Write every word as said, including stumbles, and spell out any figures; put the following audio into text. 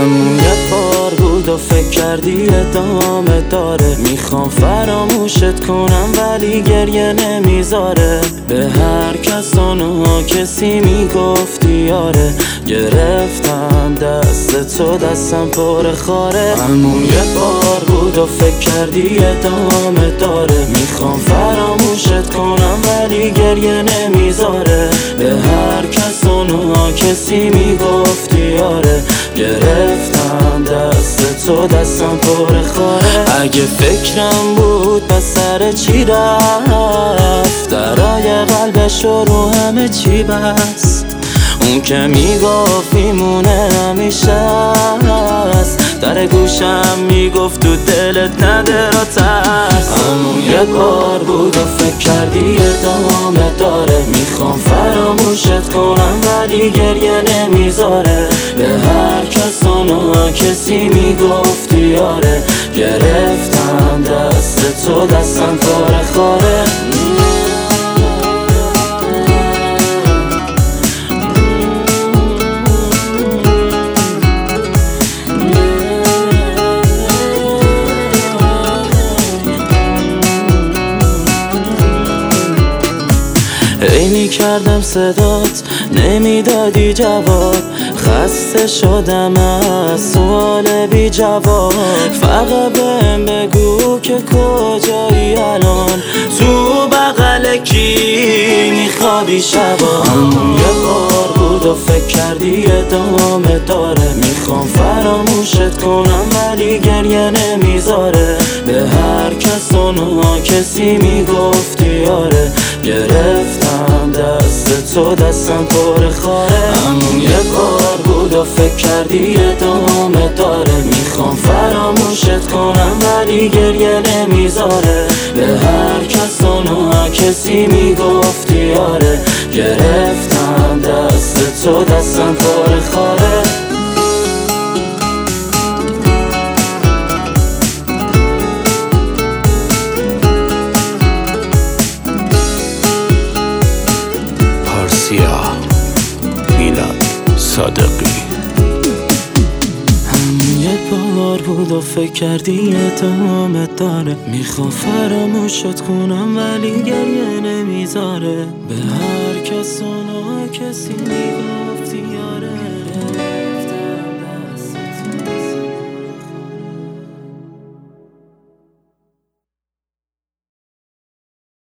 همون یه بار بود و فکر کردی ادامه داره. میخوام فراموشت کنم ولی گریه نمیذاره. به هر کس آنها کسی میگفتی یاره. گرفتم دست تو دستم پر خاره. همون یه بار بود و فکر کردی ادامه داره. میخوام فراموشت کنم ولی گریه نمیذاره. به هر کس آنها کسی میگفتی یاره. گرفتم دست تو دستم پر خاره. اگه فکرم بود به سر چی رفت، درای قلبش رو همه چی بس. اون که میگفت میمونه همیشه است. در گوشم میگفت تو دلت نده را ترس. همون یه بار بود و فکر کردی ادامه داره. میخوام فراموشت کنم ولی گریه نمیذاره. به هر کس آنها کسی میگفتی یاره. گرفتم دست تو دستم کار خاره. اینی کردم صدات نمیدادی جواب. خسته شدم از سوال بی جواب. فقط بهم بگو که کجایی الان. تو بغل کی میخوابی شبا. همون یه بار بود و فکر کردی ادامه داره. میخوام فراموشت کنم ولی گریه نمیذاره. به هر کس آنها کسی میگفتی یاره. گرفتم دست تو دستم پر خاره. همون یه بار بود و فکر کردی ادامه داره. میخوام فراموشت کنم ولی گریه نمیذاره. به هر کس آنها کسی میگفتی یاره. گرفتم دست تو دستم پر خاره. میلاد صادقی. همون یه بار بود و فکر کردی ادامه داره. میخوام فراموشت کنم ولی گریه نمیذاره. به هر کس آنها کسی میگفتی یاره.